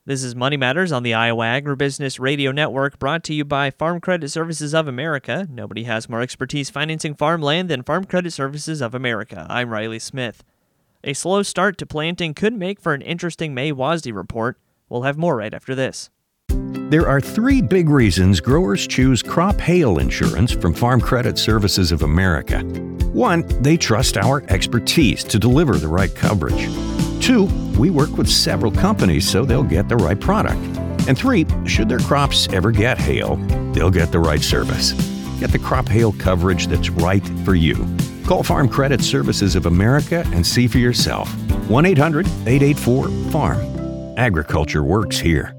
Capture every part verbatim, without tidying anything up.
This is Money Matters on the Iowa Agribusiness Radio Network, brought to you by Farm Credit Services of America. Nobody has more expertise financing farmland than Farm Credit Services of America. I'm Riley Smith. A slow start to planting could make for an interesting May WASDE report. We'll have more right after this. There are three big reasons growers choose crop hail insurance from Farm Credit Services of America. One, they trust our expertise to deliver the right coverage. Two, we work with several companies so they'll get the right product. And three, should their crops ever get hail, they'll get the right service. Get the crop hail coverage that's right for you. Call Farm Credit Services of America and see for yourself. one eight hundred eight eight four farm. Agriculture works here.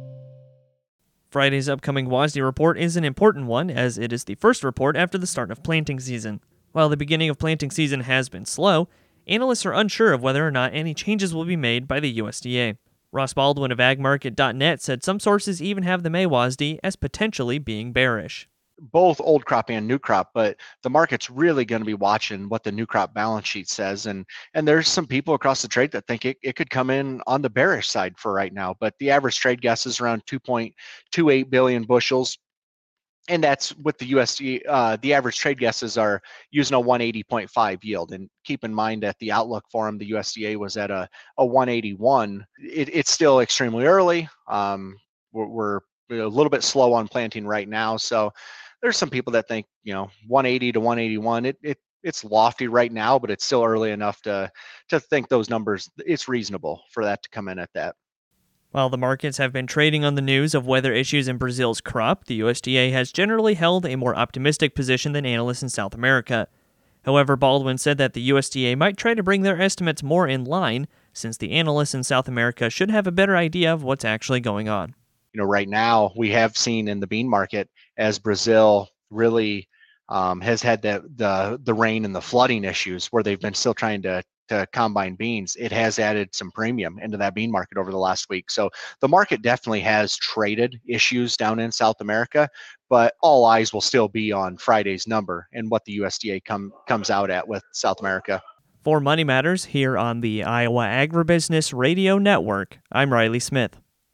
Friday's upcoming WASDE report is an important one, as it is the first report after the start of planting season. While the beginning of planting season has been slow, analysts are unsure of whether or not any changes will be made by the U S D A. Ross Baldwin of ag market dot net said some sources even have the May WASDE as potentially being bearish. Both old crop and new crop, but the market's really going to be watching what the new crop balance sheet says. And and there's some people across the trade that think it, it could come in on the bearish side for right now, but the average trade guess is around two point two eight billion bushels. And that's with the U S D A, uh, the average trade guesses are using a one eighty point five yield. And keep in mind that the outlook for them, the U S D A was at a, a one eighty-one. It, it's still extremely early. Um, we're, we're a little bit slow on planting right now. So there's some people that think, you know, one eighty to one eighty-one, it, it it's lofty right now, but it's still early enough to, to think those numbers, it's reasonable for that to come in at that. While the markets have been trading on the news of weather issues in Brazil's crop, the U S D A has generally held a more optimistic position than analysts in South America. However, Baldwin said that the U S D A might try to bring their estimates more in line, since the analysts in South America should have a better idea of what's actually going on. You know, right now we have seen in the bean market, as Brazil really um, has had the, the the rain and the flooding issues where they've been still trying to to combine beans, it has added some premium into that bean market over the last week. So the market definitely has traded issues down in South America, but all eyes will still be on Friday's number and what the U S D A come, comes out at with South America. For Money Matters here on the Iowa Agribusiness Radio Network, I'm Riley Smith.